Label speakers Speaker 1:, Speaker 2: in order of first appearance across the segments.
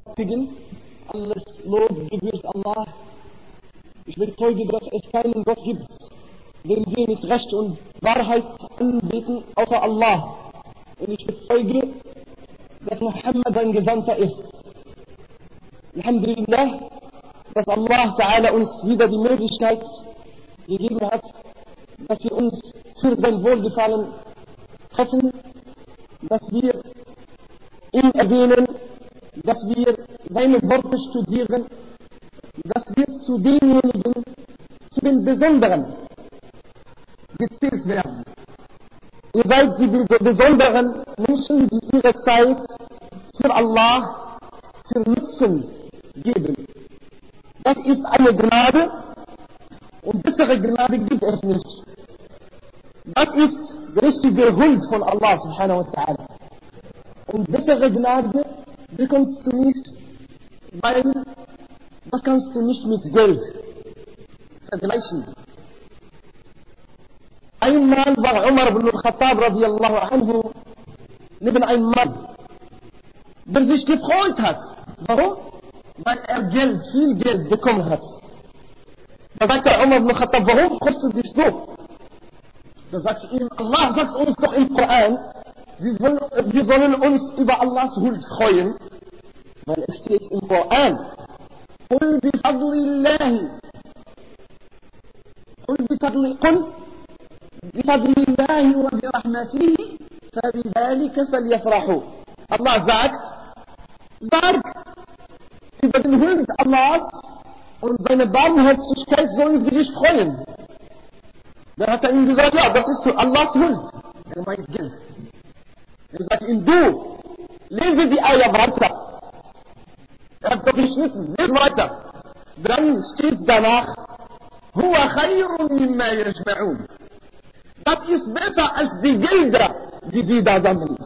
Speaker 1: Barmherzigen. Alles Lob gebührt Allah. Ich bezeuge, dass es keinen Gott gibt, den wir mit Recht und Wahrheit anbeten, außer Allah. Und ich bezeuge, dass Muhammad ein Gesandter ist. Alhamdulillah, dass Allah Ta'ala uns wieder die Möglichkeit gegeben hat, dass wir uns für sein Wohlgefallen treffen, dass wir ihn erwähnen, dass wir seine Worte studieren, dass wir zu denjenigen, zu den Besonderen gezählt werden. Ihr seid die besonderen Menschen, die ihre Zeit für Allah, für Nutzen geben. Das ist eine Gnade und bessere Gnade gibt es nicht. Das ist richtige Huld von Allah subhanahu wa ta'ala. Und bessere Gnade bekommst du nicht, weil das kannst du nicht mit Geld vergleichen. Einmal war Umar ibn al-Khattab radiallahu anhu neben einem Mann, der sich gefreut hat. Warum? Weil er Geld, viel Geld bekommen hat. Da sagt der Umar ibn al-Khattab, warum freust du dich so? Da sagt ihm, Allah sagt uns doch im Koran, wir sollen uns über Allahs Huld freuen, weil es steht im Koran, قل بفضل الله وبرحمته فبذلك فليفرحوا. Allah sag über den Huld Allahs und seine Barmherzigkeit sollen sie sich freuen. Dann hat er ihm gesagt, ja, das ist Allahs Huld. Er meint Geld. Er sagt ihm, du, lese die Eier weiter. Er hat doch geschnitten, lese weiter. Dann steht danach, Huwa khayrun mimma yajma'un. Das ist besser als die Gelder, die sie da sammeln.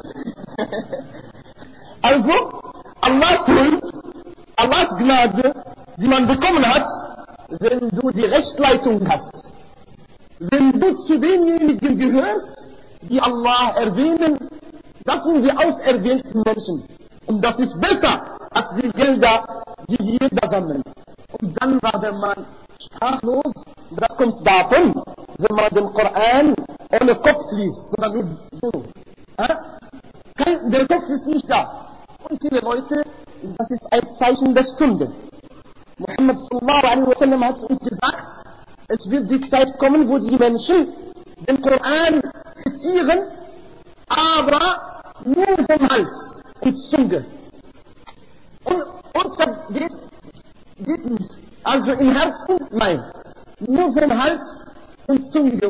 Speaker 1: Also, Allahs Huld, Allahs Gnade, die man bekommen hat, wenn du die Rechtsleitung hast. Wenn du zu denjenigen gehörst, die Allah erwähnen, das sind die auserwählten Menschen. Und das ist besser als die Gelder, die wir da sammeln. Und dann war der Mann sprachlos. Das kommt davon, wenn man den Koran ohne Kopf liest, sondern nur so. Der Kopf ist nicht da. Und viele Leute, das ist ein Zeichen der Stunde. Muhammad sallallahu alaihi wa sallam hat uns gesagt, es wird die Zeit kommen, wo die Menschen den Koran zitieren, aber nur vom Hals und Zunge. Und das geht nicht. Also im Herzen, nein. Nur vom Hals und Zunge.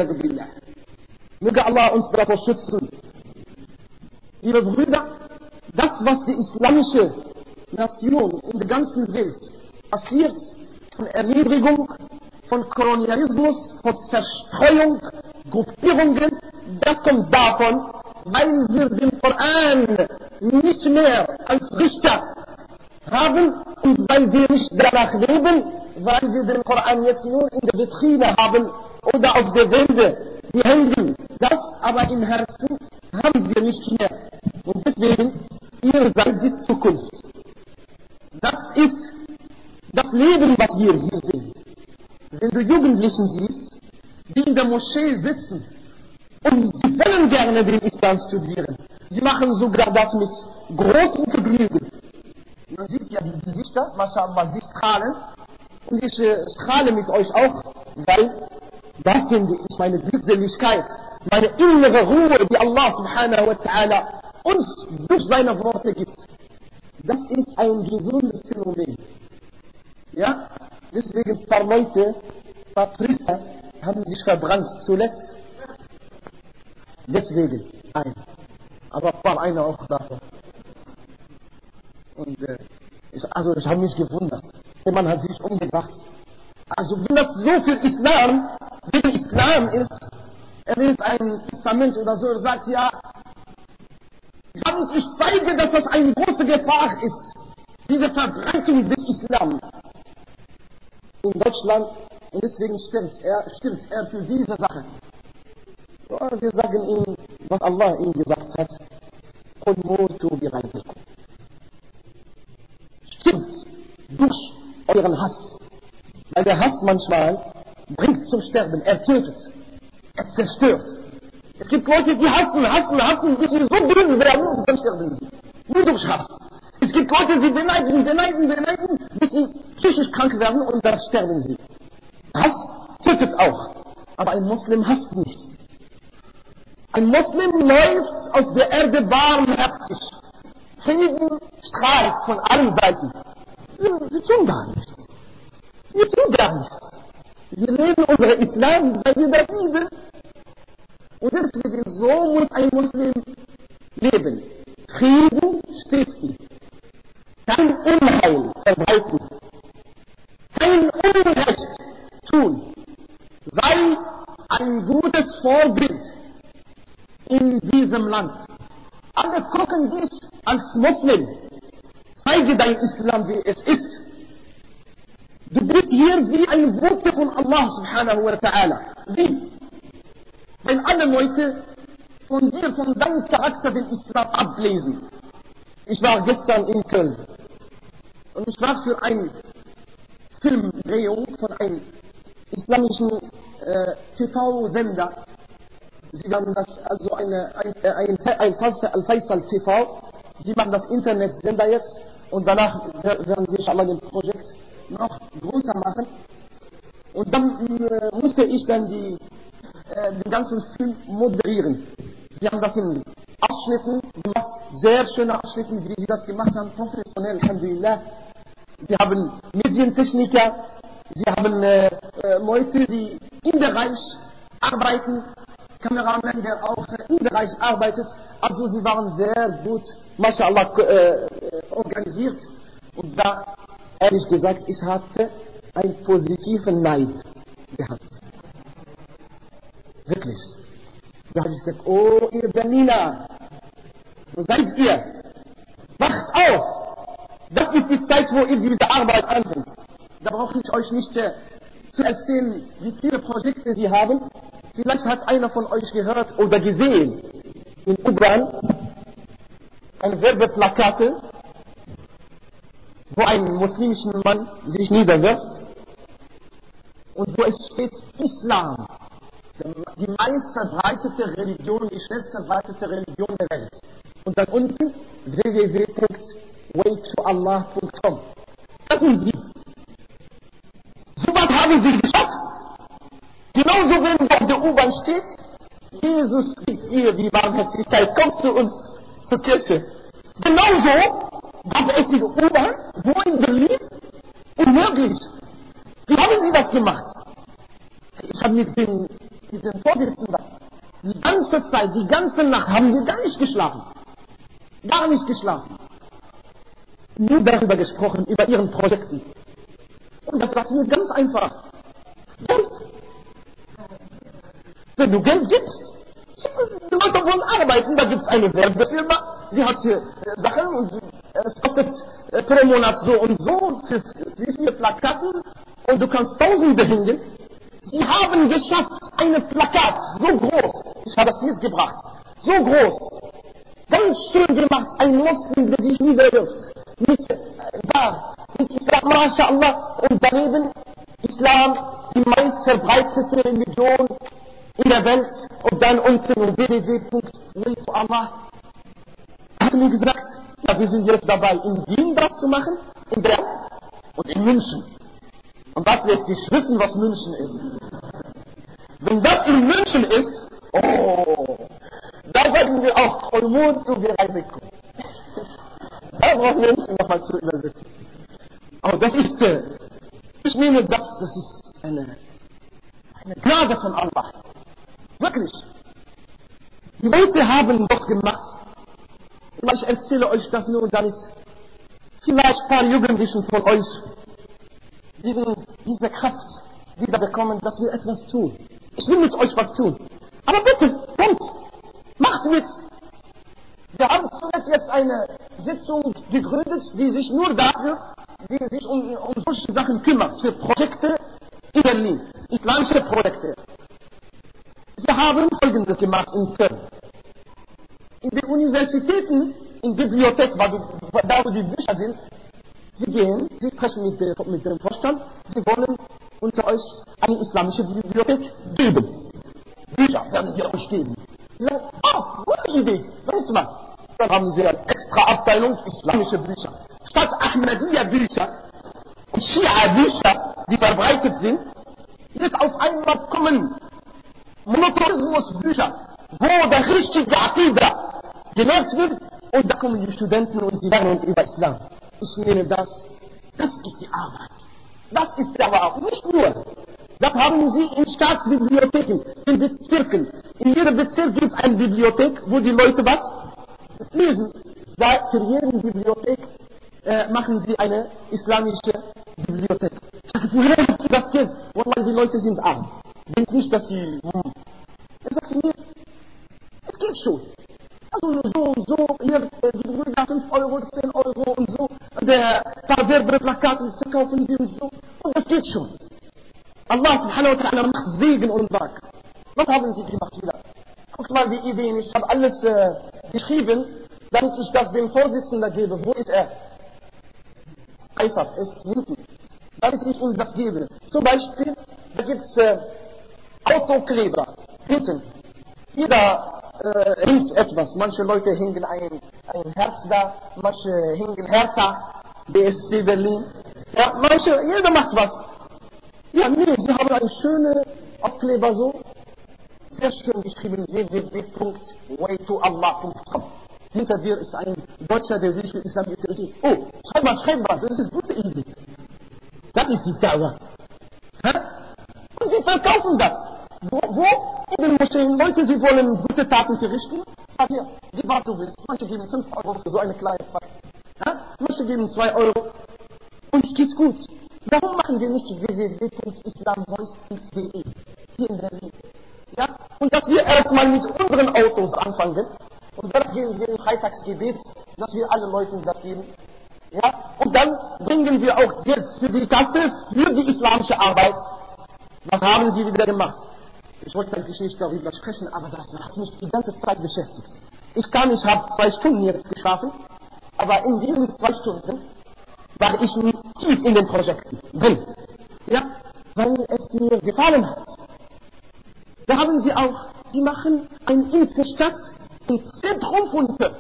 Speaker 1: Möge Allah uns davor schützen. Liebe Brüder, das, was die islamische Nation in der ganzen Welt passiert, von Erniedrigung, von Kolonialismus, von Zerstreuung, Gruppierungen, das kommt davon, weil wir den Koran nicht mehr als Richter haben und weil wir nicht danach leben, weil wir den Koran jetzt nur in der Vitrine haben oder auf der Wände, die hängen. Das aber im Herzen haben wir nicht mehr. Und deswegen, ihr seid die Zukunft. Das ist das Leben, was wir hier sehen. Wenn du Jugendlichen siehst, die in der Moschee sitzen und sie wollen gerne den Islam studieren, sie machen sogar das mit großem Vergnügen. Man sieht ja die Gesichter, mashallah, sie strahlen. Und ich strahle mit euch auch, weil das finde ich meine Glückseligkeit, meine innere Ruhe, die Allah subhanahu wa ta'ala uns durch seine Worte gibt. Das ist ein gesundes Phänomen. Ja? Deswegen ein paar Leute, ein paar Priester haben sich verbrannt zuletzt. Deswegen ein. Aber war einer auch davon. Und ich habe mich gewundert. Der Mann hat sich umgebracht. Also wenn das so für Islam, wegen Islam ist, er ist ein Testament oder so, er sagt ja, ich zeige, dass das eine große Gefahr ist, diese Verbreitung des Islam in Deutschland, und deswegen stimmt er für diese Sache. Ja, wir sagen ihm, was Allah ihm gesagt hat, قُلْ مُوتُوا بِغَيْظِكُمْ. euren Hass. Weil der Hass manchmal bringt zum Sterben, er tötet, er zerstört. Es gibt Leute, die hassen, bis sie so dünn werden und dann sterben sie. Nur durch Hass. Es gibt Leute, die beneiden, bis sie psychisch krank werden und dann sterben sie. Hass tötet auch. Aber ein Muslim hasst nicht. Ein Muslim läuft auf der Erde barmherzig. Frieden strahlt von allen Seiten. Wir tun gar nichts. Wir leben unseren Islam, weil wir das lieben. Und deswegen, so muss ein Muslim leben. Frieden stiften. Kein Unheil verbreiten. Kein Unrecht tun. Sei ein gutes Vorbild in diesem Land. Alle gucken dich als Muslim. Zeige dein Islam, wie es ist. Du bist hier wie ein Bote von Allah subhanahu wa ta'ala. Wie? Wenn alle Leute von dir, von deinem Charakter den Islam ablesen. Ich war gestern in Köln und ich war für eine Filmdrehung von einem islamischen TV-Sender. Sie haben das, also ein Al-Faisal TV. Sie machen das Internetsender jetzt und danach werden sie inshallah den Projekt noch größer machen. Und dann musste ich dann den ganzen Film moderieren. Sie haben das in Abschnitten gemacht, sehr schöne Abschnitten, wie sie das gemacht haben, professionell, alhamdulillah. Sie haben Medientechniker, sie haben Leute, die im Bereich arbeiten, Kameramann, der auch im Bereich arbeitet. Also sie waren sehr gut, mashallah, organisiert. Und da, ehrlich gesagt, ich hatte einen positiven Neid gehabt. Wirklich. Da habe ich gesagt, oh ihr Berliner, wo seid ihr? Wacht auf! Das ist die Zeit, wo ihr diese Arbeit anfängt. Da brauche ich euch nicht zu erzählen, wie viele Projekte sie haben. Vielleicht hat einer von euch gehört oder gesehen in U-Bahn eine Werbeplakate, wo ein muslimischer Mann sich niederwirft und wo es steht Islam. Die meist verbreitete Religion, die schnellst verbreitete Religion der Welt. Und dann unten www.waytoallah.com. Das sind sie. So was haben sie geschafft. Genauso, wenn auf der U-Bahn steht, Jesus gibt dir die Barmherzigkeit, komm zu uns zur Kirche. Genauso gab es in der U-Bahn, wo in Berlin, unmöglich. Wie haben sie das gemacht? Ich habe mit dem Vorsitzenden die ganze Zeit, die ganze Nacht haben wir gar nicht geschlafen. Gar nicht geschlafen. Nur darüber gesprochen, über ihren Projekten. Und das war mir ganz einfach. Geld. Wenn du Geld gibst, die Leute wollen arbeiten, da gibt es eine Werbefirma, sie hat hier Sachen und es kostet pro Monat so und so für 4 Plakaten und du kannst Tausende hängen. Sie haben geschafft, eine Plakat, so groß, ich habe es mitgebracht, so groß, ganz schön gemacht, ein Muslim, der sich niederwirft, mit Islam, MashaAllah, und daneben Islam, die meist verbreitete Religion in der Welt, und dann unten www.waytoallah. Er hat mir gesagt, ja, wir sind jetzt dabei, in Wien das zu machen, in Bern und in München. Und das lässt dich wissen, was München ist. Wenn das in München ist, oh, da werden wir auch Kolmud zu Bereisikum. Da brauchen wir nicht nochmal zu übersetzen. Aber das ist, ich nehme das ist eine Gnade von Allah. Wirklich. Die Leute haben das gemacht. Und ich erzähle euch das nur, damit vielleicht ein paar Jugendlichen von euch diese Kraft wieder bekommen, dass wir etwas tun. Ich will mit euch was tun. Aber bitte, kommt, macht mit. Wir haben zuletzt jetzt eine Sitzung gegründet, die sich nur um solche Sachen kümmert, für Projekte in Berlin, islamische Projekte. Sie haben Folgendes gemacht in Köln. In den Universitäten, in Bibliotheken, da wo die Bücher sind, Sie gehen, Sie sprechen mit dem Vorstand, Sie wollen unter euch eine islamische Bibliothek geben. Bücher werden wir euch geben. Sie sagen, gute Idee, weißt du was? Dann haben Sie eine extra Abteilung islamische Bücher. Statt Ahmadiyya-Bücher und Schia-Bücher, die verbreitet sind, jetzt auf einmal kommen Monotheismus-Bücher, wo der richtige Aqidah gelehrt wird, und da kommen die Studenten und sie lernen über Islam. Ich nehme das ist die Arbeit. Das ist aber auch nicht nur. Das haben sie in Staatsbibliotheken, in Bezirken. In jedem Bezirk gibt es eine Bibliothek, wo die Leute was lesen. Da für jede Bibliothek machen sie eine islamische Bibliothek. Ich sage, woher habt ihr das Geld? Wallah, die Leute sind arm. Denkt nicht, dass sie... Er sagt mir, es geht schon. Also so, hier, die Brüder 5 Euro, 10 Euro und so. Der Verwerberplakaten verkaufen die und so. Und das geht schon. Allah subhanahu wa ta'ala macht Segen und Werk. Was haben sie gemacht wieder? Guckt mal die Ideen, ich habe alles geschrieben, damit ich das dem Vorsitzenden gebe. Wo ist er? Eisaf ist hinten. Damit ich ihm das gebe. Zum Beispiel, da gibt es Autokleber. Hinten. Jeder hängt etwas. Manche Leute hängen ein Herz da, manche hängen Hertha, BSC Berlin. Ja, jeder macht was. Ja, nee, sie haben eine schöne Aufkleber so. Sehr schön geschrieben, www.waytoallah.com. Hinter dir ist ein Deutscher, der sich für Islam interessiert. Oh, schreib was, das ist eine gute Idee. Das ist die Dauer. Und sie verkaufen das. Wo? In den Moscheen. Leute, sie wollen gute Taten verrichten. Sag hier, gib was du willst. Manche geben 5 Euro für so eine kleine Frage. Manche geben 2 Euro. Und es geht gut. Warum machen wir nicht www.islamvoice.de hier in Berlin? Ja? Und dass wir erstmal mit unseren Autos anfangen. Und dann gehen wir im Freitagsgebet, dass wir alle Leuten das geben. Ja? Und dann bringen wir auch Geld für die Kasse, für die islamische Arbeit. Was haben sie wieder gemacht? Ich wollte eigentlich nicht darüber sprechen, aber das hat mich die ganze Zeit beschäftigt. Ich habe 2 Stunden jetzt geschlafen, aber in diesen 2 Stunden war ich tief in den Projekten drin. Ja, weil es mir gefallen hat. Da haben sie auch, die machen eine Innenstadt im Zentrum von Köln.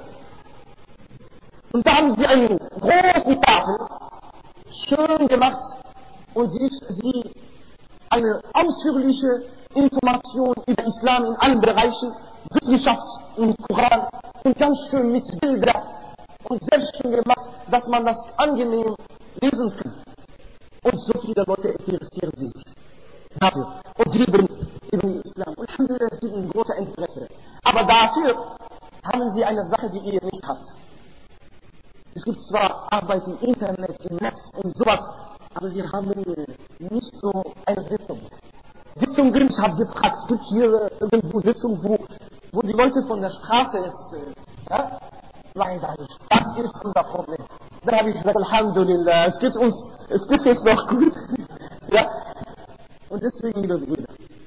Speaker 1: Und da haben sie eine große Tafel, schön gemacht, und sie eine ausführliche Information über Islam in allen Bereichen, Wissenschaft im Koran, und ganz schön mit Bildern und sehr schön gemacht, dass man das angenehm lesen kann. Und so viele Leute interessieren sich dafür und lieben den Islam. Und Alhamdulillah, es gibt ein großes Interesse. Aber dafür haben sie eine Sache, die ihr nicht habt. Es gibt zwar Arbeit im Internet, im Netz und sowas, aber sie haben nicht so eine Sitzung. Sitzungen, ich habe gefragt, es gibt hier irgendwo Sitzungen, wo die Leute von der Straße jetzt, leider nicht. Das ist unser Problem. Dann habe ich gesagt, Alhamdulillah, es geht uns noch gut. Ja? Und deswegen, liebe Brüder,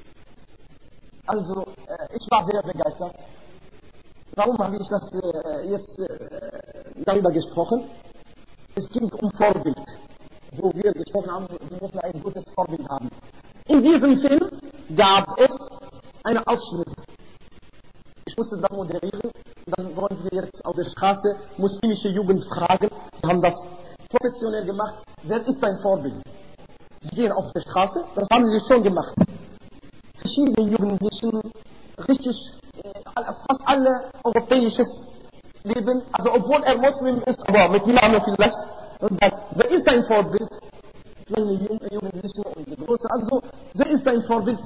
Speaker 1: also, ich war sehr begeistert. Warum habe ich das jetzt darüber gesprochen? Es ging um Vorbild. Wo wir gesprochen haben, wir müssen ein gutes Vorbild haben. In diesem Film gab es einen Ausschnitt. Ich musste das moderieren. Dann wollen wir jetzt auf der Straße muslimische Jugend fragen. Sie haben das professionell gemacht. Wer ist dein Vorbild? Sie gehen auf der Straße. Das haben sie schon gemacht. Verschiedene Jugendlichen, richtig, fast alle europäisches Leben. Also obwohl er Muslim ist, aber mit Namen vielleicht. Und dann, wer ist dein Vorbild? Kleine Jugendliche und große. Also, wer ist dein Vorbild?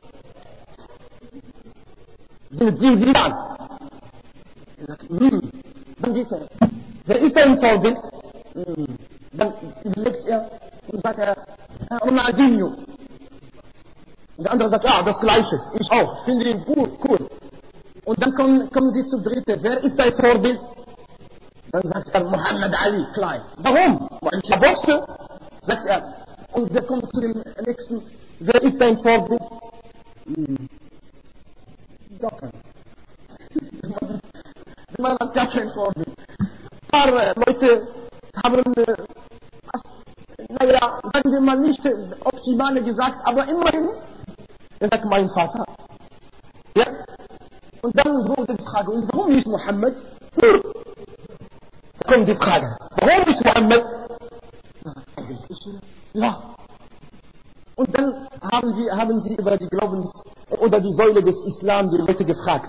Speaker 1: Sind sie an? Er sagt, Dann geht er. Wer ist dein Vorbild? Dann überlegt er und sagt Ronaldinho. Und der andere sagt, ja, das Gleiche. Ich auch. Ich finde ihn gut, cool. Und dann kommen sie zu dritte. Wer ist dein Vorbild? Dann sagt er, Muhammad Ali, klein. Warum? Weil ich boxe, sagt er. Und der kommt zu dem nächsten. Wer ist dein Vorbild? Gar kein. Man hat gar kein Vorbild. Ein paar Leute haben wir mal nicht optimale gesagt, aber immerhin, er sagt mein Vater. Ja? Und dann wurde die Frage, und warum nicht Mohammed? Da kommt die Frage, warum nicht Mohammed? Ja. Und dann haben sie über die oder die Säule des Islam die Leute gefragt.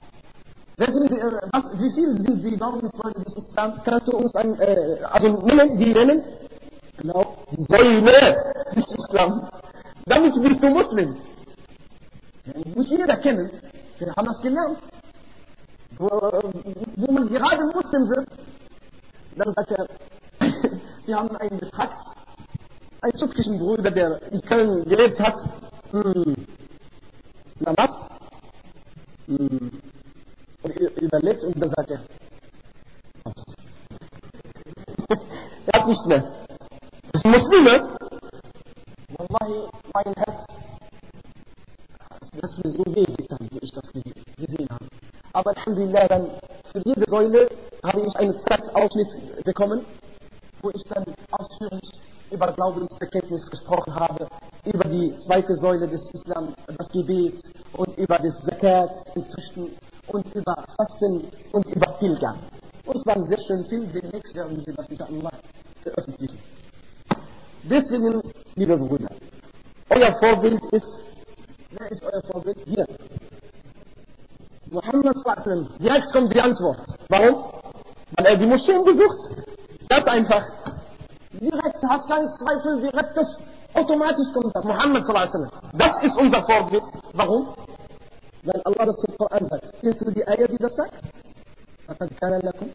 Speaker 1: Wie viel sind die Glaubenssäule des Islam? Kannst du uns nennen? Genau, die Säule des Islam. Damit bist du Muslim. Muss jeder kennen. Wir haben das gelernt. Wo man gerade Muslim wird, dann sagt er, sie haben einen gefragt, einen türkischen Bruder, der in Köln gelebt hat. Na was? Und überlegt und dann sagt er, er hat nichts mehr. Das ist Muslime. Wallahi, mein Herz, das ist mir so weh getan, wie ich das gesehen habe. Aber Alhamdulillah, dann für jede Säule habe ich einen Zeitausschnitt bekommen, wo ich dann ausführlich über Glaubensbekenntnis gesprochen habe, über die zweite Säule des Islam, das Gebet und über das Zakat, Entrichten und über Fasten und über Pilgern. Und es war ein sehr schöner Film, demnächst werden Sie das inshallah veröffentlichen. Deswegen, liebe Brüder, euer Vorbild ist, wer ist euer Vorbild? Hier. Muhammad sallallahu. Direkt kommt die Antwort. Warum? Weil er die Moscheen besucht. Ganz einfach. Direkt, hat keinen Zweifel, direkt das, automatisch kommt das. Muhammad sallallahu. Das ist unser Vorbild. Warum? Weil Allah das im Koran sagt. Kennst du die Eier, die das sagt? لقد كان لكم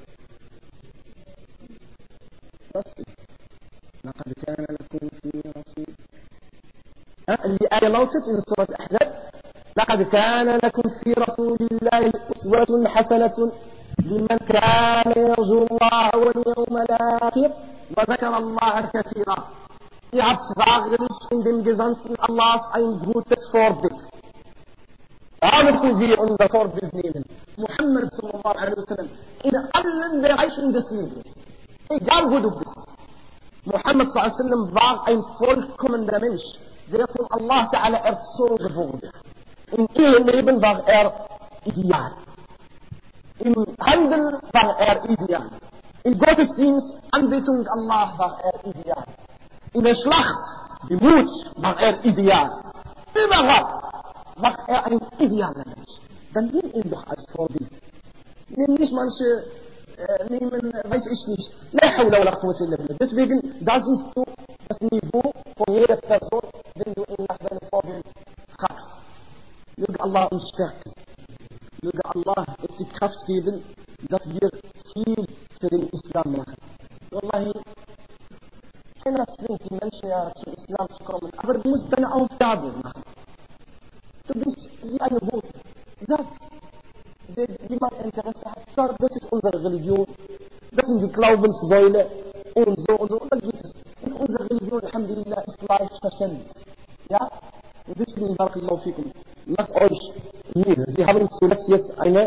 Speaker 1: لقد كان لكم في رسول اللي آية lautet in سورة الأحزاب لقد كان لكم في رسول الله أسوة حسنة لمن كان يرجو الله واليوم الآخر وذكر الله كثيرا. Ihr habt wahrlich in dem Gesandten Allahs ein gutes Vorbild. Da müssen wir unser Vorbild nehmen. Muhammad sallallahu alaihi wasallam in allen Bereichen des Lebens. Egal wo du bist. Muhammad sallallahu alaihi wasallam war ein vollkommener Mensch, der von Allah Ta'ala erzogen wurde. Im Eheleben war er ideal. Im Handel war er ideal. Im Gottesdienst, Anbetung Allah war er ideal. In der Schlacht, im Mut war er ideal. Überall war er ein idealer Mensch. Dann nimm ihn doch als Vorbild. Nimm nicht manche, weiß ich nicht. La hawla wa la quwwata illa billah. Deswegen, da siehst du das Niveau von jeder Person, wenn du ihn nach seinem Vorbild fragst. Möge Allah uns stärken. Möge Allah uns die Kraft geben, dass wir viel für den Islam machen. Wallahi, keiner zwingt die Menschen ja zum Islam zu kommen, aber du musst deine Aufgabe machen. Du bist wie eine Bote. Sag, wenn jemand Interesse hat, sag, das ist unsere Religion, das sind die Glaubenssäule und so, und dann geht es. In unserer Religion, alhamdulillah, ist leicht verständlich. Ja? Und deswegen, barakallahu fikum, lasst euch Mühe. Wir haben zuletzt jetzt eine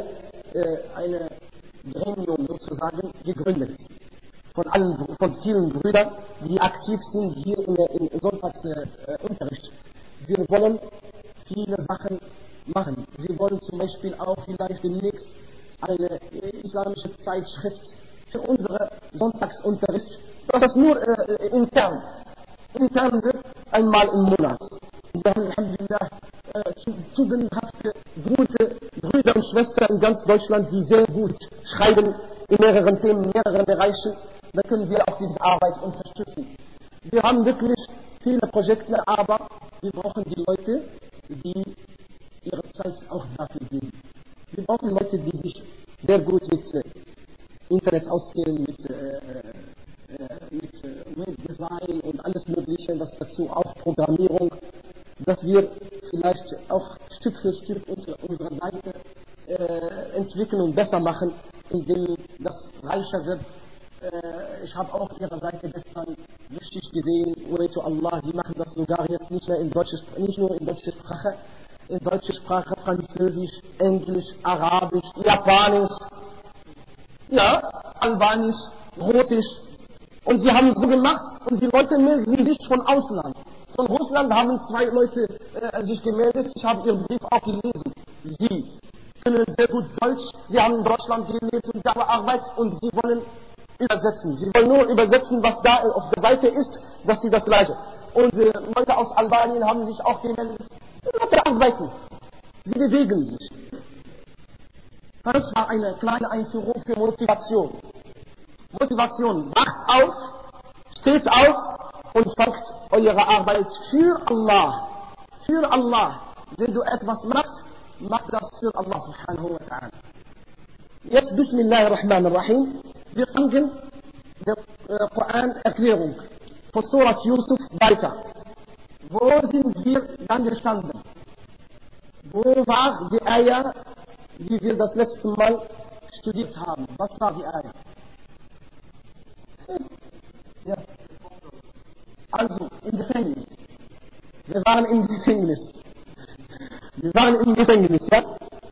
Speaker 1: Gremium sozusagen gegründet. Von vielen Brüdern, die aktiv sind hier im Sonntagsunterricht. Wir wollen viele Sachen machen. Wir wollen zum Beispiel auch vielleicht demnächst eine islamische Zeitschrift für unseren Sonntagsunterricht. Das ist nur intern. Intern wird einmal im Monat. Wir haben alhamdulillah tugendhafte, gute Brüder und Schwestern in ganz Deutschland, die sehr gut schreiben in mehreren Themen, in mehreren Bereichen. Da können wir auch diese Arbeit unterstützen. Wir haben wirklich viele Projekte, aber wir brauchen die Leute, die ihre Zeit auch dafür geben. Wir brauchen Leute, die sich sehr gut mit Internet auskennen, mit Webdesign und alles Mögliche, was dazu auch Programmierung, dass wir vielleicht auch Stück für Stück unsere Seite entwickeln und besser machen, indem das reicher wird. Ich habe auch ihre Seite gestern richtig gesehen, Way to Allah, sie machen das sogar jetzt nicht nur in deutsche Sprache, in deutsche Sprache, Französisch, Englisch, Arabisch, Japanisch, ja, Albanisch, Russisch Und sie haben so gemacht und die Leute melden sich von Ausland. Von Russland haben 2 Leute sich gemeldet. Ich habe ihren Brief auch gelesen. Sie können sehr gut Deutsch. Sie haben in Deutschland gelebt und da Arbeit und sie wollen übersetzen. Sie wollen nur übersetzen, was da auf der Seite ist, dass sie das Gleiche. Und Leute aus Albanien haben sich auch gemeldet. Die Leute arbeiten. Sie bewegen sich. Das war eine kleine Einführung für Motivation. Motivation. Wacht auf, steht auf und fangt eure Arbeit für Allah. Für Allah. Wenn du etwas machst, mach das für Allah subhanahu wa ta'ala. Jetzt Bismillahirrahmanirrahim. Wir fangen die Koran-Erklärung von Surat Yusuf weiter. Wo sind wir dann gestanden? Wo war die Ayah, die wir das letzte Mal studiert haben? Was war die Ayah? Ja. Also, im Gefängnis. Wir waren im Gefängnis. Wir waren im Gefängnis, ja?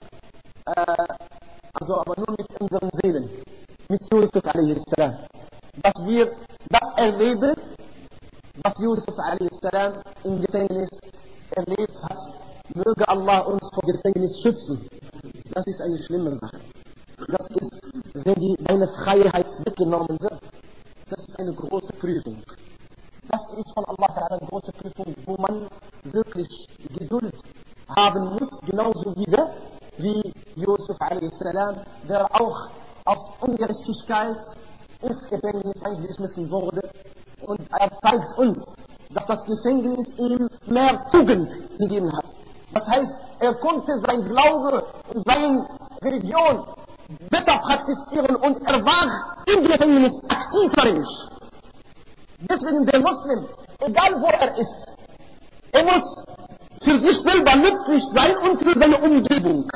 Speaker 1: Also, aber nur mit unseren Seelen. Mit Yusuf a.s. Dass wir das erleben, was Yusuf a.s. im Gefängnis erlebt hat. Möge Allah uns vor Gefängnis schützen. Das ist eine schlimme Sache. Das ist, wenn deine Freiheit weggenommen wird, das ist eine große Prüfung. Das ist von Allah eine große Prüfung, wo man wirklich Geduld haben muss, genauso wie Yusuf a.s., der auch aus Ungerechtigkeit ins Gefängnis eingeschmissen wurde. Und er zeigt uns, dass das Gefängnis ihm mehr Tugend gegeben hat. Das heißt, er konnte sein Glaube und seine Religion besser praktizieren und er war im Gefängnis aktiver Mensch. Deswegen der Muslim, egal wo er ist, er muss für sich selber nützlich sein und für seine Umgebung.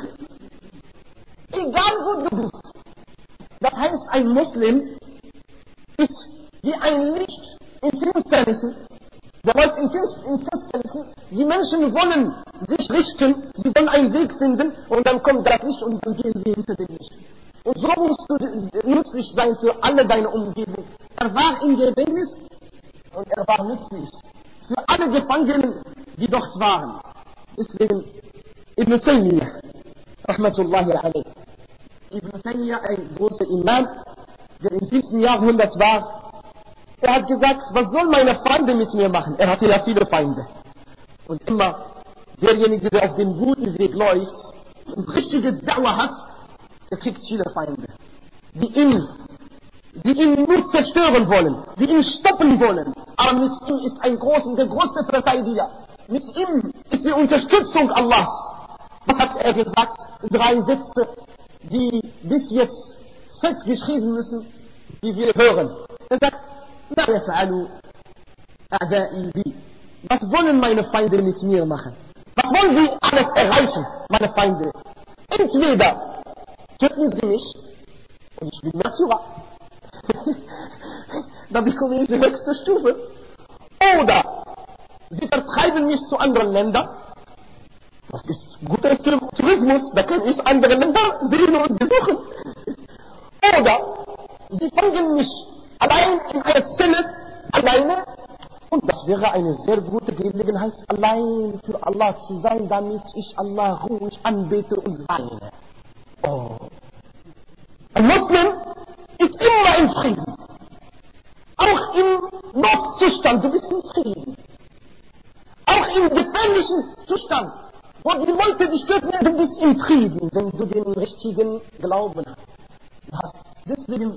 Speaker 1: Egal wo du bist. Das heißt, ein Muslim ist wie ein Licht in Finsternissen. Der läuft in Finsternissen. Die Menschen wollen sich richten, sie wollen einen Weg finden und dann kommt das Licht und dann gehen sie hinter dem Licht. Und so musst du nützlich sein für alle deine Umgebung. Er war im Gefängnis und er war nützlich für alle Gefangenen, die dort waren. Deswegen Ibn Taymiyyah, Rahmatullahi alayh. Ibn Taymiyyah, ein großer Imam, der im 7. Jahrhundert war, er hat gesagt, was sollen meine Feinde mit mir machen? Er hatte ja viele Feinde. Und immer derjenige, der auf dem guten Weg läuft und richtige Dauer hat, der kriegt viele Feinde, die ihn nur zerstören wollen, die ihn stoppen wollen. Aber mit ihm ist der größte Verteidiger. Mit ihm ist die Unterstützung Allahs. Was hat er gesagt? 3 Sätze, die bis jetzt fett geschrieben müssen, die wir hören. Er sagt, was wollen meine Feinde mit mir machen? Was wollen sie alles erreichen, meine Feinde? Entweder töten sie mich und ich bin Märtyrer. Dann bekomme ich die höchste Stufe. Oder sie vertreiben mich zu anderen Ländern. Das ist guter Tourismus, da kann ich andere Länder sehen und besuchen. Oder sie fangen mich allein in einer Zelle, alleine. Und das wäre eine sehr gute Gelegenheit, allein für Allah zu sein, damit ich Allah ruhig anbete und weine. Oh. Ein Muslim ist immer im Frieden. Auch im Notzustand, du bist im Frieden. Auch im gefährlichen Zustand, wo die Leute dich töten, du bist im Frieden, wenn du den richtigen Glauben hast. Deswegen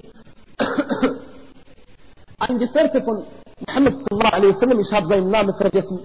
Speaker 1: ein Gefährte von Muhammad sallallahu alaihi wasallam, ich habe seinen Namen vergessen,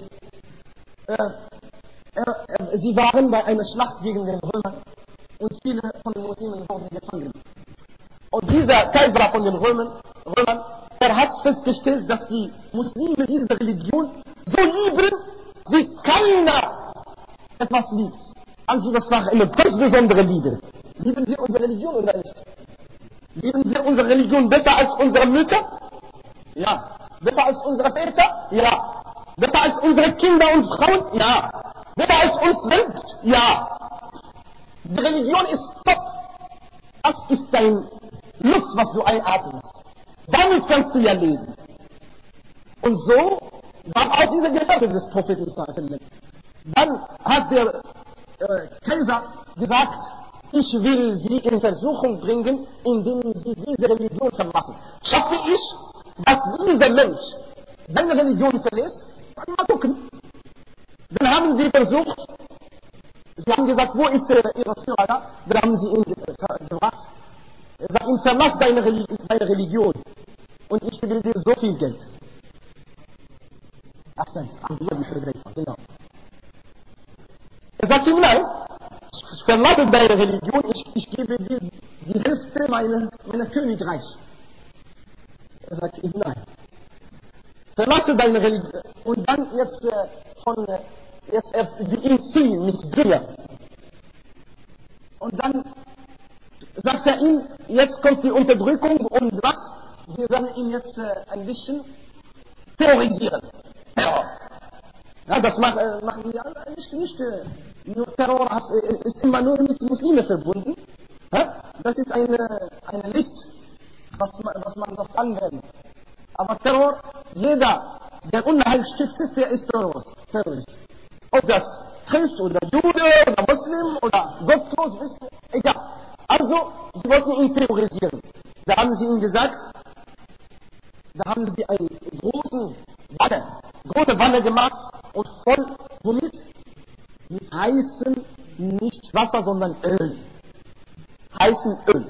Speaker 1: sie waren bei einer Schlacht gegen den Römer und viele von den Muslimen wurden gefangen. Und dieser Kaiser von den Römern, er hat festgestellt, dass die Muslime diese Religion so lieben, wie keiner etwas liebt. Also das war eine ganz besondere Liebe. Lieben wir unsere Religion oder nicht? Lieben wir unsere Religion besser als unsere Mütter? Ja. Besser als unsere Väter? Ja. Besser als unsere Kinder und Frauen? Ja. Besser als uns selbst? Ja. Die Religion ist top. Das ist dein Luft, was du einatmest. Damit kannst du ja leben. Und so war auch dieser Gefährte des Propheten. Dann hat der Kaiser gesagt, ich will sie in Versuchung bringen, indem sie diese Religion verlassen. Schaffe ich, dass dieser Mensch seine Religion verlässt? Mal gucken. Dann haben sie versucht, sie haben gesagt, wo ist Ihre Führer da? Dann haben sie ihn gebracht. Er sagt ihm, verlass deine Religion und ich gebe dir so viel Geld. Genau. Er sagt ihm, nein, ich verlasse deine Religion, ich gebe dir die Hälfte meiner Königreich. Er sagt ihm, nein. Verlasse deine Religion. Und dann jetzt die ihn ziehen mit Gier. Und dann sagt er ihm, jetzt kommt die Unterdrückung und was? Wir werden ihn jetzt ein bisschen terrorisieren. Terror. Ja, das machen wir alle nicht. Nur Terror ist immer nur mit Muslimen verbunden. Ja? Das ist eine List, was man dort anwendet. Aber Terror, jeder, der Unheil stiftet, der ist Terrorist. Ob das Christ oder Jude oder Muslim oder gottlos ist, egal. Also, sie wollten ihn terrorisieren. Da haben sie ihm gesagt, da haben sie eine große Wanne gemacht und voll, womit? Mit heißem, nicht Wasser, sondern Öl. Heißen Öl.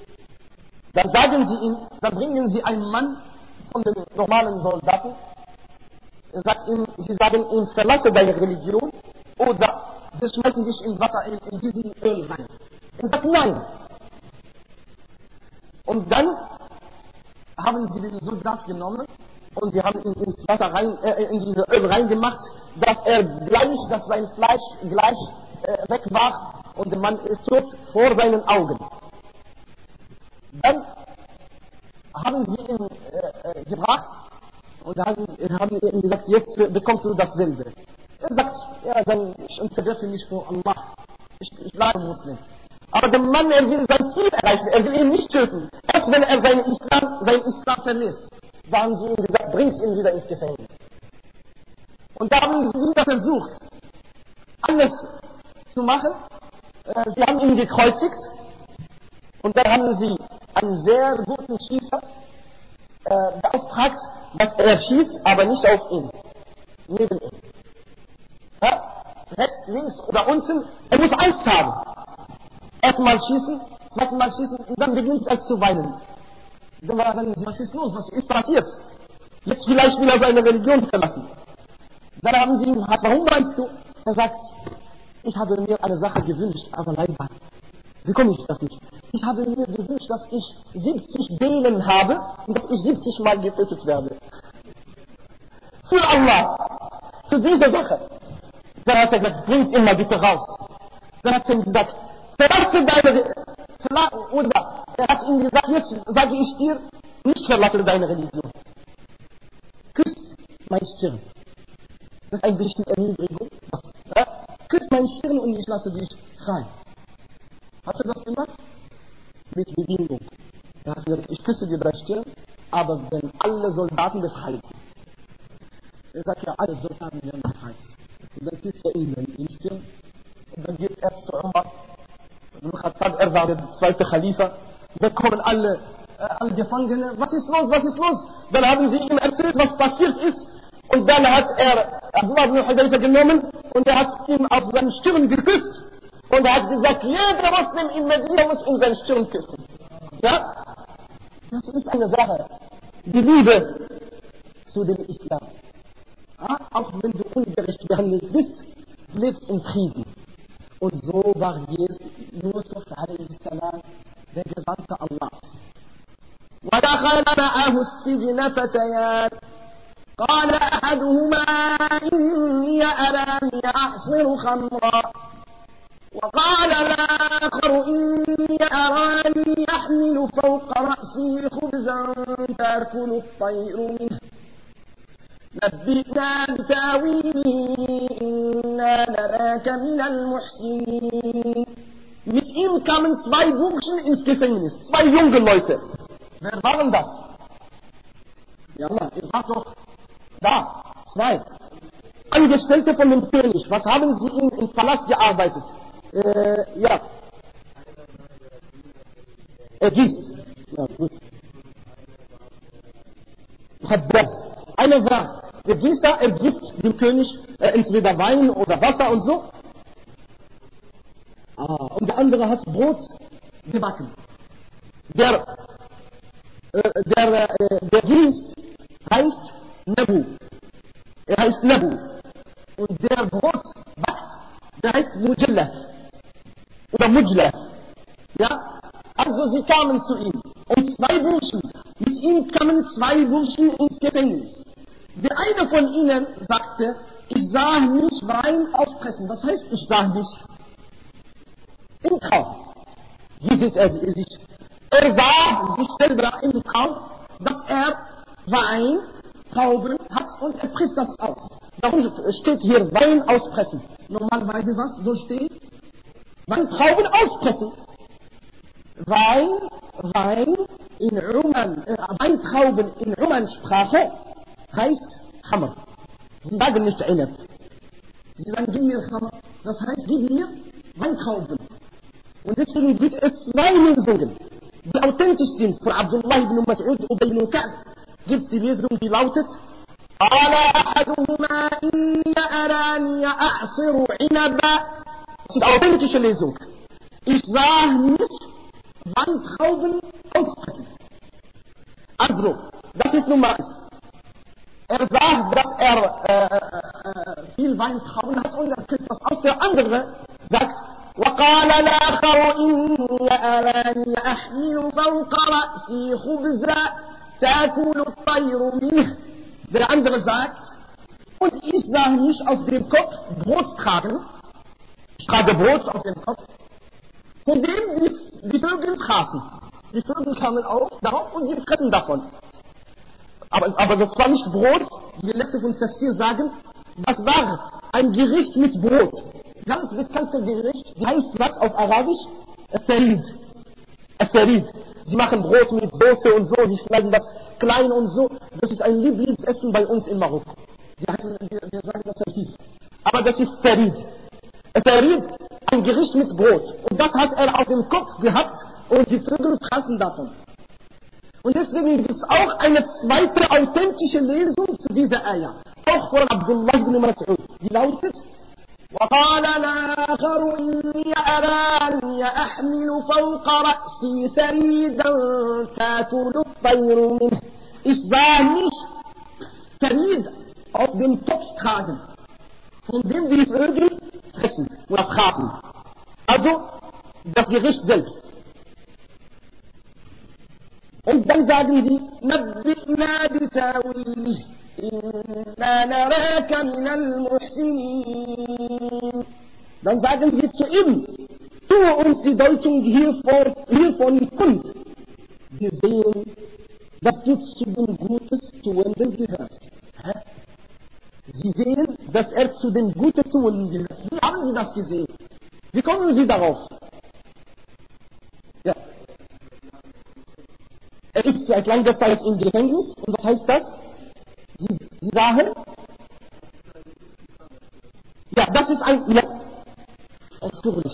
Speaker 1: Dann bringen sie einen Mann von den normalen Soldaten, sie sagen ihm, verlasse deine Religion oder sie schmeißen dich in Wasser, in diesen Öl rein. Er sagt nein. Und dann haben sie den Soldat genommen und sie haben ihn ins Wasser in diese Öl reingemacht, dass sein Fleisch gleich weg war und der Mann ist tot vor seinen Augen. Dann haben sie ihn gebracht und haben ihm gesagt, jetzt bekommst du dasselbe. Er sagt, ja, dann ich unterwerfe mich vor Allah. Ich bleibe Muslim. Aber der Mann, er will sein Ziel erreichen, er will ihn nicht töten. Erst wenn er seinen Islam verlässt, da haben sie ihm gesagt, bringt ihn wieder ins Gefängnis. Und da haben sie wieder versucht, alles zu machen. Sie haben ihn gekreuzigt und dann haben sie einen sehr guten Schießer beauftragt, dass er schießt, aber nicht auf ihn, neben ihm. Ja? Rechts, links oder unten, er muss Angst haben. Erstmal schießen, zweimal schießen und dann beginnt er zu weinen. Dann war er sagen, was ist los, was ist passiert? Jetzt vielleicht will er seine Religion verlassen. Dann haben sie ihn gefragt, warum weinst du? Er sagt, ich habe mir eine Sache gewünscht, aber leider bekomme ich das nicht. Ich habe mir gewünscht, dass ich 70 Seelen habe und dass ich 70 Mal getötet werde. Für Allah, für diese Sache. Dann hat er gesagt, bringt ihn mal bitte raus. Dann hat er ihm gesagt, verlasse deine oder er hat ihm gesagt, jetzt sage ich dir, nicht verlasse deine Religion. Küss mein Stirn. Das ist ein bisschen Erniedrigung. Küss mein Stirn und ich lasse dich frei. Hast du das gemacht? Mit Bedingung. Er hat gesagt, ich küsse dir deine Stirn, aber wenn alle Soldaten befreit sind. Er sagt ja, alle Soldaten werden befreit. Und dann küsst er ihn den Stirn und dann geht er zu Umar. Er war der zweite Khalifa. Da kommen alle Gefangene. Was ist los? Dann haben sie ihm erzählt, was passiert ist. Und dann hat er Abdullah ibn Hudayfa genommen und er hat ihm auf seine Stirn geküsst. Und er hat gesagt, jeder Muslim in Medina muss ihm seine Stirn küssen. Ja? Das ist eine Sache. Die Liebe zu dem Islam. Ja? Auch wenn du ungerecht behandelt bist, du lebst in Frieden. Und so war Yusuf a.s. der Gesandte Allahs. ودخل معه السجن فتيان قال أحدهما إني أراني أعصر خمرا وقال الآخر إني أراني أحمل فوق رأسي خبزا تأكل الطير منه نبئنا بتاويله إنا نراك من المحسنين. Mit ihm kamen zwei Burschen ins Gefängnis, zwei junge Leute. Wer waren das? Ja, Allah, ihr wart doch da. 2. Angestellte von dem König. Was haben sie im Palast gearbeitet? Ja. Er gießt. Ja, gut. Einer war der Gießer, er gibt dem König entweder Wein oder Wasser und so. Und der andere hat Brot gebacken. Der gießt heißt Nabu. Er heißt Nabu. Und der Brot backt, der heißt Mujallaf. Oder Mujlaf. Ja? Also sie kamen zu ihm. Und 2 Burschen. Mit ihm kamen 2 Burschen ins Gefängnis. Der eine von ihnen sagte, ich sah mich Wein auspressen. Was heißt, ich sah mich? Im Traum. Wie sieht er sich? Er sah sich selber im Traum, dass er Wein, Trauben hat und er presst das aus. Warum steht hier Wein auspressen? Normalerweise was soll stehen? Wein, Trauben auspressen. Weintrauben in Oman-Sprache heißt Hammer. Sie sagen nicht Inab. Sie sagen, gib mir Hammer. Das heißt, gib mir Weintrauben. Und deswegen gibt es 2 Lesungen, die authentisch sind. Von Abdullah ibn Mas'ud und ibn Ka'b gibt es die Lesung, die lautet, قال أحدهما إن أراني أعصر عنبا. Das ist die authentische Lesung. Ich sah nicht Weintrauben auspressen. Also, das ist Nummer 1. Er sagt, dass er viel Weintrauben hat und er presst das aus. Der andere sagt, وقال الآخر إني أراني أحمل فوق رأسي خبزا تأكل الطير منه. Der andere sagt, und ich sah mich auf dem Kopf Brot tragen. Ich trage Brot auf dem Kopf, von dem die Vögel fraßen. Die Vögel kamen auch darauf und sie fressen davon. Aber das war nicht Brot, die Leute von Tafsir sagen, das war ein Gericht mit Brot. Ganz bekanntes Gericht, wie heißt das auf Arabisch? Asarid. Sie machen Brot mit Soße und so, sie schneiden das klein und so. Das ist ein Lieblingsessen bei uns in Marokko. Wir sagen das Hafiz. Aber das ist Sarid. Sarid, ein Gericht mit Brot. Und das hat er auf dem Kopf gehabt und die Vögel fraßen davon. Und deswegen gibt es auch eine zweite authentische Lesung zu dieser Ayah. Auch von Abdullah ibn Mas'ud. Die lautet, وقال الآخر إني أراني أحمل فوق رأسي سريدا تأكل الطير منه. Ich sah mich Sarid auf dem Kopf tragen, von dem die Vögel fressen oder fraßen. Also das Gericht selbst. Und dann sagen sie, نبئنا بتاويله إنا نراك من المحسنين. Dann sagen sie zu ihm, tue uns die Deutung hiervon kund. Wir sehen, dass du zu den Gutes Tuenden gehörst. Sie sehen, dass er zu den Gutes Tuenden gehört. Wie haben Sie das gesehen? Wie kommen Sie darauf? Ja. Er ist seit langer Zeit im Gefängnis. Und was heißt das? Sie sagen? Ja, das ist ein... Ja. Ausführlich.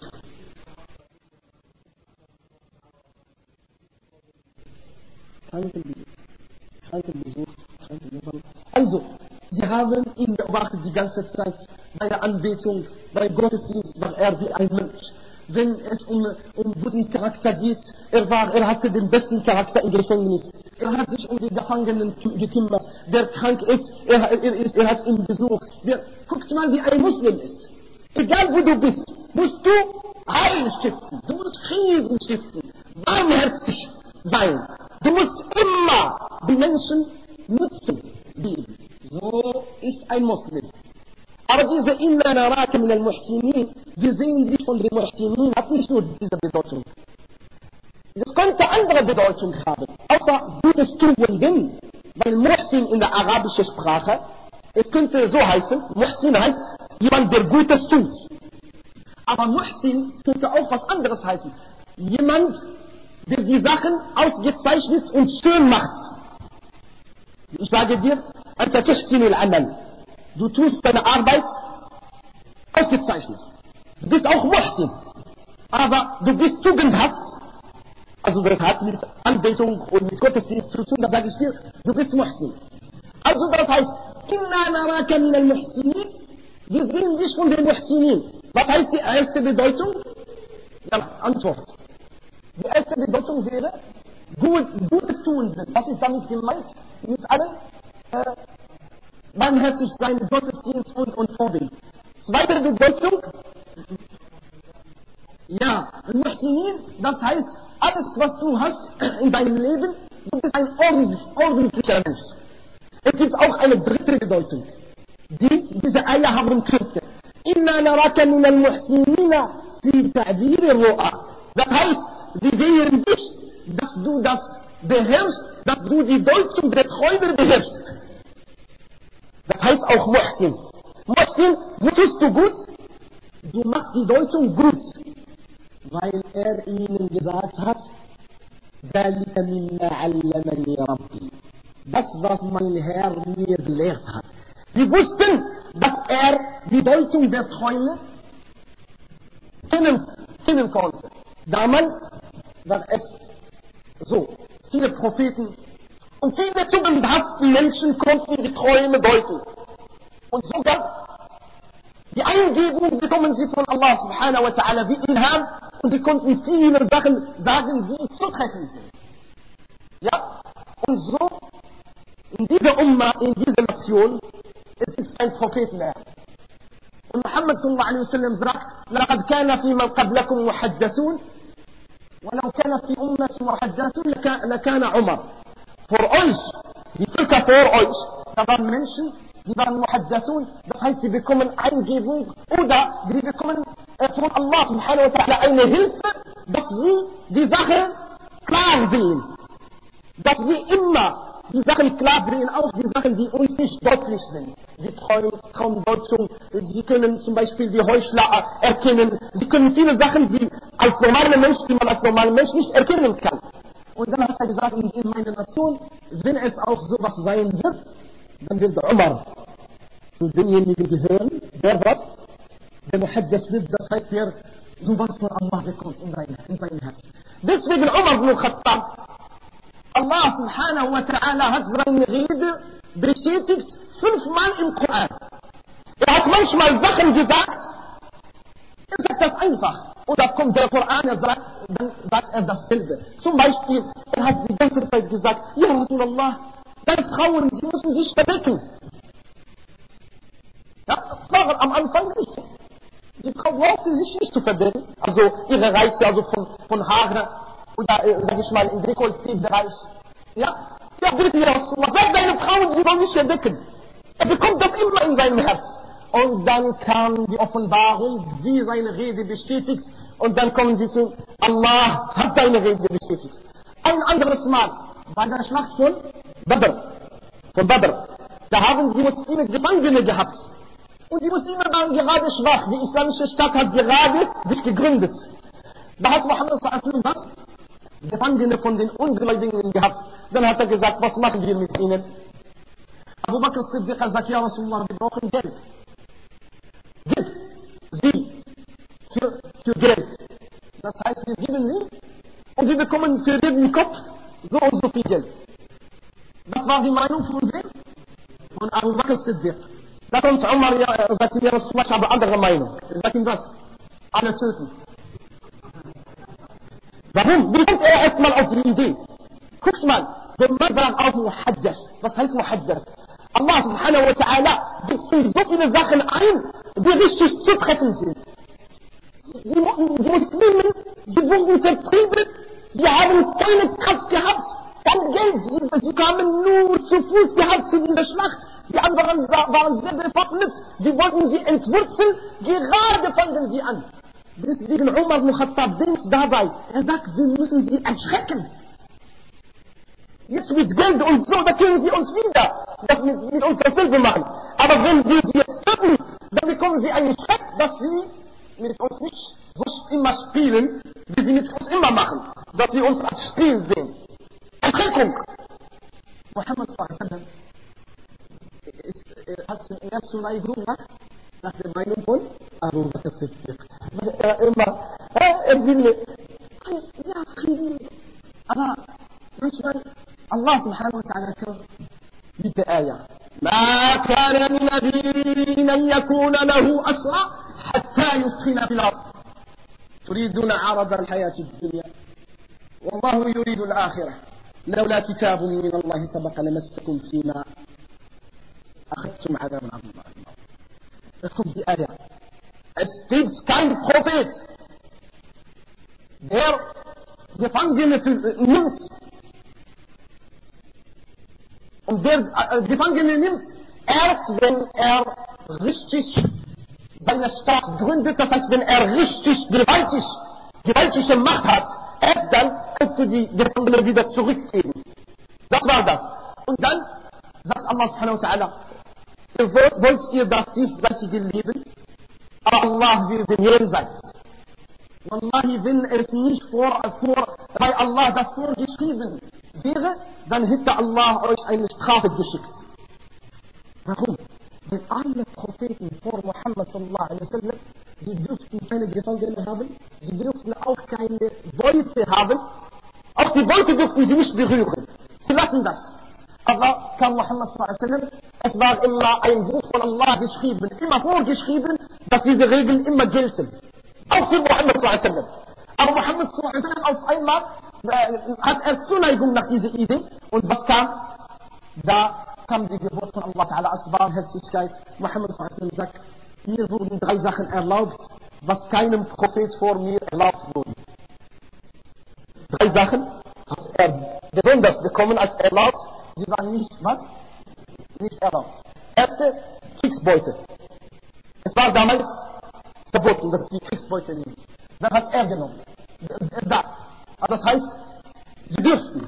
Speaker 1: Krankenbesuch. Also, sie haben ihn beobachtet die ganze Zeit bei der Anbetung, bei Gottesdienst war er wie ein Mensch. Wenn es um guten Charakter geht, er hatte den besten Charakter im Gefängnis. Er hat sich um die Gefangenen gekümmert. Der krank ist, er hat ihn besucht. Guckt mal, wie ein Muslim ist. Egal wo du bist, musst du Heil stiften. Du musst Frieden stiften. Barmherzig sein. Du musst immer die Menschen nutzen dienen. So ist ein Muslim. Aber diese Inna naraka min al-Muhsinin, wir sehen dich von den Muhsinin, hat nicht nur diese Bedeutung. Das könnte andere Bedeutung haben, außer Gutes Tuenden, weil Muhsin in der arabischen Sprache, es könnte so heißen, Muhsin heißt jemand, der Gutes tut. Aber Muhsin könnte auch was anderes heißen. Jemand, der die Sachen ausgezeichnet und schön macht. Ich sage dir, أنت تحسن العمل. Du tust deine Arbeit ausgezeichnet. Du bist auch Muhsin. Aber du bist tugendhaft. Also das hat mit Anbetung und mit Gottesdienst zu tun. Da sage ich dir, du bist Muhsin. Also das heißt, Inna naraka min al-Muhsinin. Wir sehen dich von den Muhsinin. Was heißt die erste Bedeutung? Ja, Antwort. Die erste Bedeutung wäre, Gutes tun. Was ist damit gemeint? Mit allem barmherzig sein, Gottesdienst und Vorbild. Zweite Bedeutung, ja, Muhsinin, das heißt, alles was du hast in deinem Leben, du bist ein ordentlicher Mensch. Es gibt auch eine dritte Bedeutung, die diese Eier haben könnte. Inna naraka min al-Muhsinina fi ta'bir al-Ru'a. Das heißt, wir sehen dich, dass du das beherrschst, dass du die Deutung der Träume beherrschst. Das heißt auch Muhsin. Muhsin, wo tust du gut? Du machst die Deutung gut, weil er ihnen gesagt hat, ذَلِكَ مِمَّا عَلَّمَنِي رَبِّي. Das, was mein Herr mir gelehrt hat. Sie wussten, dass er die Deutung der Träume kennen konnte. Damals war es so, viele Propheten und viele tugendhaften Menschen konnten die Träume deuten. Und sogar die Eingebung bekommen sie von Allah subhanahu wa ta'ala wie Ilham und sie konnten viele Sachen sagen, die zutreffend sind. Ja? Und so, in dieser Umma, in dieser Nation, es ist ein Propheten mehr. Und Muhammad sallallahu alaihi wasallam sagt, لَقَدْ كَانَ فِي مَنْ قَبْلَكُمْ مُحَدَّثُونَ وَلَوْ كَانَ فِي أُمَّةٍ مُحَدَّثُونَ لَكَانَ عُمَرٌ. Vor euch, die Völker vor euch, da waren Menschen, die waren Muhaddathun, das heißt, die bekommen Eingebung oder die bekommen von Allah subhanahu wa ta'ala eine Hilfe, dass sie die Sache klar sehen. Dass sie immer die Sachen klar sehen, auch die Sachen, die uns nicht deutlich sind. Die Traumdeutung, sie können zum Beispiel die Heuchler erkennen, sie können viele Sachen, die als normaler Mensch, die man als normaler Mensch nicht erkennen kann. Und dann hat er gesagt, in meiner Nation, wenn es auch sowas sein wird, dann wird Umar zu denjenigen gehören, der was? Der Muhaddath wird, das heißt, der sowas von Allah bekommt in sein Herz. Deswegen Umar ibn Khattab, Allah subhanahu wa ta'ala hat seine Rede bestätigt 5-mal im Koran. Er hat manchmal Sachen gesagt, er sagt das einfach. Oder kommt der Koran, dann sagt er dasselbe. Zum Beispiel, er hat die ganze Zeit gesagt, ja Rasulallah, deine Frauen, sie müssen sich verdecken. Ja, das war am Anfang nicht. Die Frau brauchte sich nicht zu verdecken. Also ihre Reize, also von Haare oder, sag ich mal, im Dekolleté-Bereich. Ja, bitte Rasulallah, sag deine Frauen, sie sollen sich verdecken. Er bekommt das immer in seinem Herz. Und dann kam die Offenbarung, die seine Rede bestätigt. Und dann kommen sie zu, Allah hat deine Rede bestätigt. Ein anderes Mal, bei der Schlacht von Badr. Da haben die Muslime Gefangene gehabt. Und die Muslime waren gerade schwach. Die islamische Stadt hat gerade sich gegründet. Da hat Muhammad sallallahu alaihi wasallam Gefangene von den Ungläubigen gehabt. Dann hat er gesagt, was machen wir mit ihnen? Abu Bakr Siddiq sagt, ja Rasulullah, wir brauchen Geld. Gib sie für Geld. Das heißt, wir geben sie und wir bekommen für jeden Kopf so und so viel Geld. Das war die Meinung von wem? Von Abu Bakr Siddiq. Da kommt Umar, sagt ihm, ja Rasulullah, ich habe andere Meinung. Er sagt ihm was? Alle töten. Warum? Wie kommt er erstmal auf die Idee? Guck's mal, der Mann war auch Muhaddath. Was heißt Muhaddath? Allah subhanahu wa ta'ala gibt uns so viele Sachen ein, die richtig zutreffend sind. Die Muslimen, sie wurden vertrieben, sie haben keine Kraft gehabt, kein Geld, sie kamen nur zu Fuß gehabt zu dieser Schlacht. Die anderen waren sehr bewaffnet, sie wollten sie entwurzeln, gerade fangen sie an. Deswegen Umar ibn Khattab denkt dabei, er sagt, wir müssen sie erschrecken. Jetzt mit Geld und so, da können sie uns wieder mit uns dasselbe machen. Aber wenn wir sie jetzt töten, dann bekommen sie einen Schreck, dass sie mit uns nicht so immer spielen, wie sie mit uns immer machen. Dass sie uns als Spiel sehen. Erschreckung. Muhammad sallallahu alaihi wasallam er Zuneigung nach der Meinung von Abu Bakr Siddiq. Weil er immer, er will, ja, Frieden. Aber manchmal, Allah subhanahu wa ta'ala mit der Ayah. ما كان لنبي أن يكون له أسرى حتى يثخن في الأرض تريدون عرض الحياة الدنيا والله يريد الآخرة لولا كتاب من الله سبق لمسكم فيما أخذتم عذاب عظيم. kommt die Ayah. Es gibt kein Prophet, der Gefangene nimmt und der Gefangene nimmt erst, wenn er richtig seine Stadt gründet, das heißt, wenn er richtig gewaltige Macht hat, erst dann kannst du die Gefangene wieder zurückgeben. Das war das. Und dann sagt Allah subhanahu wa ta'ala, wollt ihr das diesseitige Leben? Aber Allah will den Jenseits. Wallahi, wenn es nicht bei Allah das vorgeschrieben wäre, dann hätte Allah euch eine Strafe geschickt. Warum? Weil alle Propheten vor Muhammad sallallahu alaihi wasallam, sie dürften keine Gefangene haben, sie dürften auch keine Beute haben, auch die Beute dürften sie nicht berühren. Sie lassen das. Aber kam Muhammad sallallahu alaihi wasallam, es war immer ein Buch von Allah geschrieben, immer vorgeschrieben, dass diese Regeln immer gelten. Auch für Muhammad sallallahu alaihi wasallam. Aber Muhammad sallallahu alaihi wasallam auf einmal hat er Zuneigung nach dieser Idee. Und was kam? Da kam die Gebot von Allah Ta'ala als Barmherzigkeit. Muhammad sallallahu alaihi wasallam sagt, mir wurden 3 Sachen erlaubt, was keinem Prophet vor mir erlaubt wurde. 3 Sachen hat er besonders bekommen als erlaubt. Sie waren nicht, was? Nicht erlaubt. Erste, Kriegsbeute. Es war damals verboten, dass sie Kriegsbeute nehmen. Dann hat er genommen. Das heißt, sie dürften.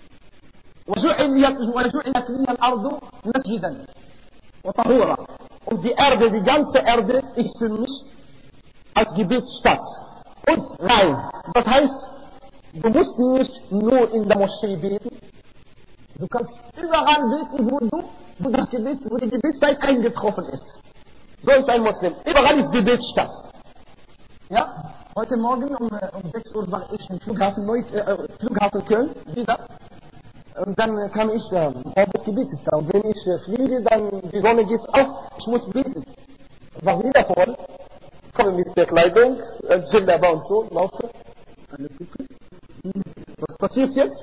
Speaker 1: وَجُعِلَتْ لِيَ الْأَرْضُ مَسْجِدًا وَطَهُورًا. Und die Erde, die ganze Erde ist für mich als Gebetsstadt und rein. Das heißt, du musst nicht nur in der Moschee beten, du kannst überall beten, wo die Gebetszeit eingetroffen ist. So ist ein Muslim. Überall ist Gebetsstadt. Ja? Heute Morgen um 6 Uhr war ich im Flughafen Köln wieder. Und dann kam ich da, habe gebetet da. Und wenn ich fliege, dann die Sonne geht auf, ich muss beten. War wieder voll, komme mit der Kleidung, Djellaba und so, laufe. Was passiert jetzt?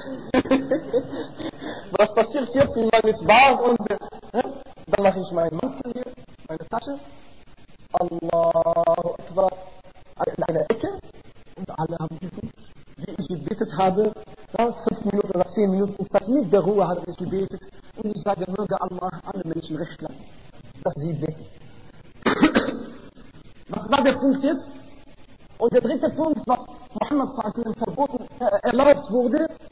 Speaker 1: Was passiert jetzt? Ich mache mit Bart und dann mache ich meinen Mantel hier, meine Tasche. Allahu Akbar. In einer Ecke. Und alle haben geguckt, wie ich gebetet habe. 5 Minuten oder 10 Minuten Zeit mit der Ruhe habe ich gebetet. Und ich sage, möge Allah alle Menschen recht lassen, dass sie beten. Was war der Punkt jetzt? Und der dritte Punkt, was Muhammad sallallahu alaihi wasallam erlaubt wurde,